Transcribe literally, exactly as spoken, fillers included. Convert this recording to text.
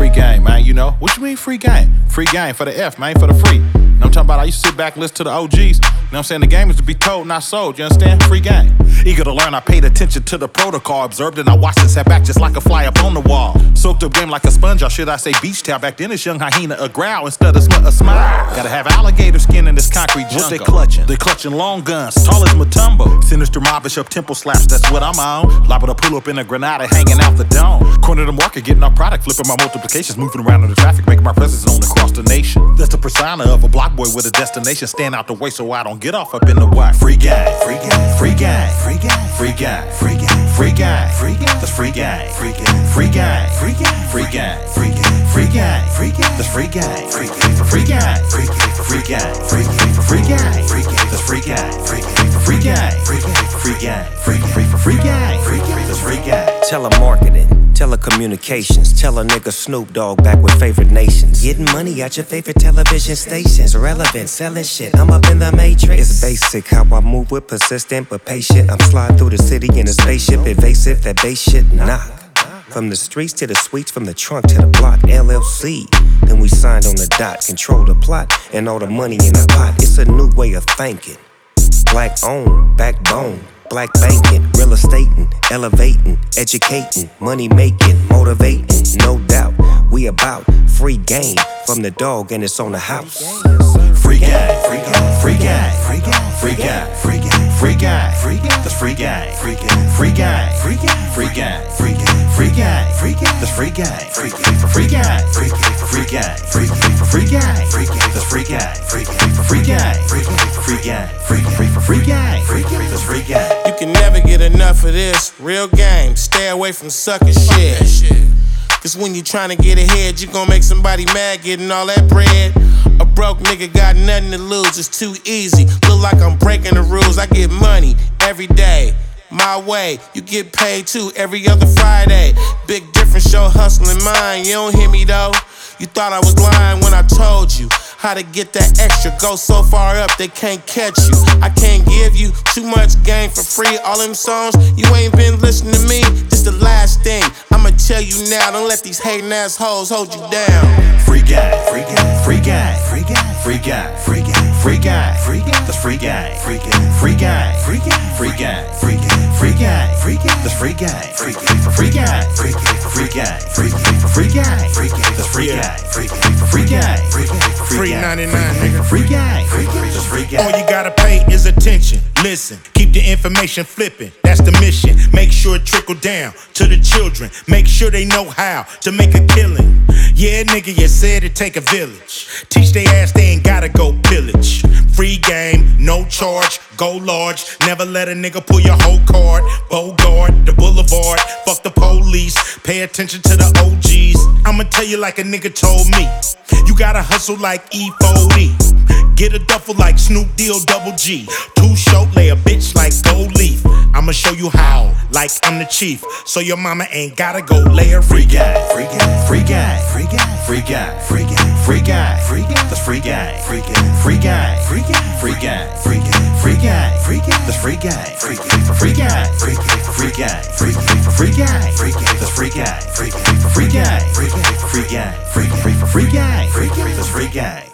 free game, man, you know? What you mean free game? Free game for the F, man, for the free. You know what I'm talking about? I used to sit back and listen to the O Gs. You know what I'm saying? The game is to be told, not sold. You understand? Free game. Eager to learn, I paid attention to the protocol. Observed and I watched it, sat back just like a fly up on the wall. Soaked up game like a sponge, or should I say beach towel? Back then it's young hyena, a growl instead of sm- a smile. Gotta have alligator skin in this concrete jungle. What they clutching? They clutching long guns, tall as Matumbo. Sinister mobbish up temple slaps, that's what I'm on. Liable to pull up in a Granada, hanging out the dome. Corner the market, getting our product, flipping my multiplications, moving around in the traffic, making my presence known across the nation. That's the persona of a block boy with a destination. Stand out the way so I don't get off up in the whack. Free game, free game, free game, free game, free game, free game, free game, free game. That's free game, free game, free game, free game, free game, free game, free game, free game. That's free game, free game for free game, free game for free game, free game for free game, free game. That's free game, free game for free game, free game for free game, free game for free game, free game. That's free game. Telemarketing, telecommunications. Tell a nigga Snoop Dogg back with favorite nations. Getting money at your favorite television stations. Relevant, selling shit. I'm up in the matrix. It's basic how I move with persistent but patient. I'm sliding through the city in a spaceship. Evasive, that bass shit knock. From the streets to the suites, from the trunk to the block. L L C. Then we signed on the dot. Control the plot and all the money in the pot. It's a new way of thinking. Black owned, backbone. Black banking, real estating, elevating, educating, money making, motivating, no doubt. We about free game from the dog and it's on the house. Free game, free game, free game, free game, free game, free game, free game, free game. That's free game, free game, free game, free game, free game, free game, free game, free game. That's free game, free game for free game, free game for free game, free game for free game, free game. That's free game, free game for free game, free game for free game, free game for free game, free game. That's free game. You can never get enough of this real game. Stay away from sucker shit. Cause when you tryna get ahead, you gon' make somebody mad getting all that bread. A broke nigga got nothing to lose, it's too easy. Look like I'm breaking the rules, I get money every day. My way, you get paid too every other Friday. Big difference, your hustling mine. You don't hear me though. You thought I was lying when I told you how to get that extra. Go so far up, they can't catch you. I can't give you too much game for free. All them songs, you ain't been listening to me. This the last thing I'ma tell you now. Don't let these hating ass hoes hold you down. Free game, free game, free game, free game, free game, free game, free game, free game. That's free game, free game, free game, free game, free game, free game, free game, free game. That's free game, free game for free game, free game for free game, free game for free game, free game. That's free game, free game for free game, free game for free game, ninety-nine, nigga. Free game, free game, that's free game. All you gotta pay is attention. Listen, keep the information flipping. That's the mission. Make sure it trickle down to the children. Make sure they know how to make a killing. Yeah, nigga, you said it take a village. Teach they ass they ain't gotta go pillage. Free game, no charge, go large. Never let a nigga pull your whole card. Bogart, the boulevard, fuck the police. Pay attention to the O Gs. I'ma tell you like a nigga told me. You gotta hustle like E forty. Get a duffel like Snoop Deal Double G. Too short, lay a bitch like gold leaf. I'ma show you how, like I'm the chief. So your mama ain't gotta go lay a free game, free game, free game, free game, free game, free game, free game, free game. That's free game, free game, free game, free game, free game, free game, free game, free game. That's free game, free game for free game, free game for free game, free game for free game, free game. That's free game, free game for free game, free game for free game, free game for free game, free game. That's free game.